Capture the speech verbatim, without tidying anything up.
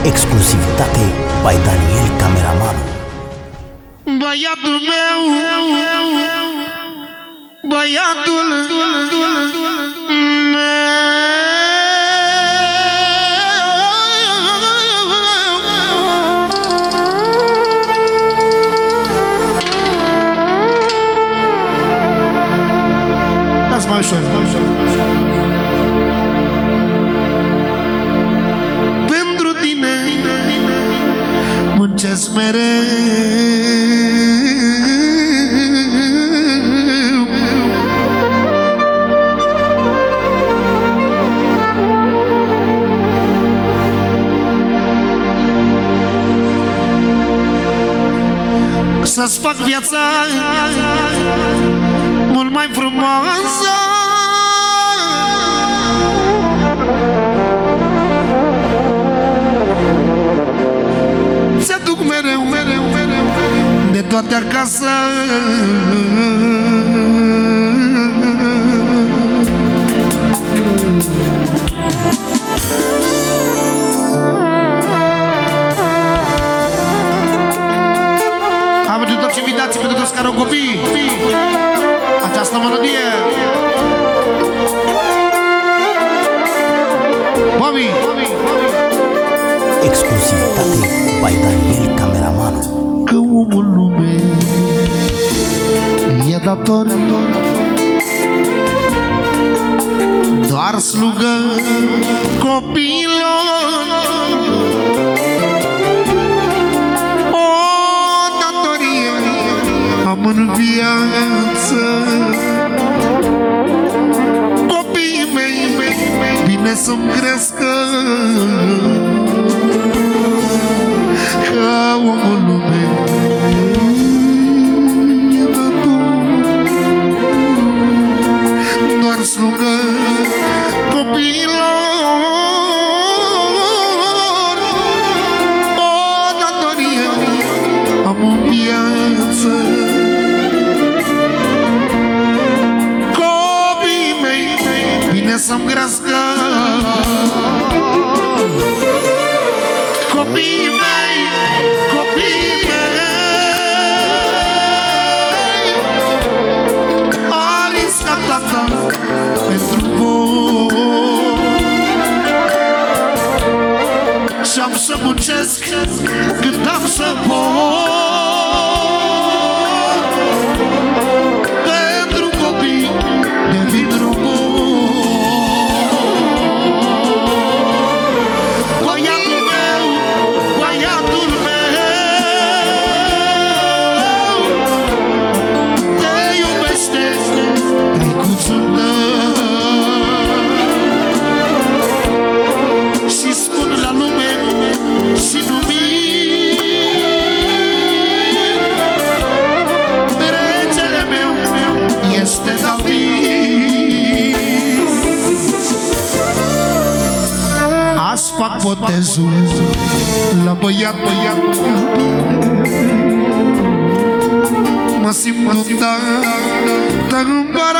Exclusivitate by Daniel Cameraman. Băiatul meu, băiatul meu. Dați mai ușor, mai ușor. Pentru tine muncesc mereu. Să-ți fac viața mult mai frumoasă. Se duc mereu, mereu, mereu de toate acasă. Am pentru toți invitații, pentru toți care au copii, această melodie. Mami! Exclusivitate by Daniel Cameraman. Că omul lume e dator doar slugă copiilor. O datorie am în viață. Copiii mei bine să-mi crească. Ca omul lumei e dator doar slugă copiilor. O datorie am în viață. Copiii mei bine să-mi crească. Copiii mei, copiii mei, a riscat tata pentru voi. Și-am să muncesc cât am să pot pentru copii devin robot. Fac botezul la băiat, băiat, mă simt dar în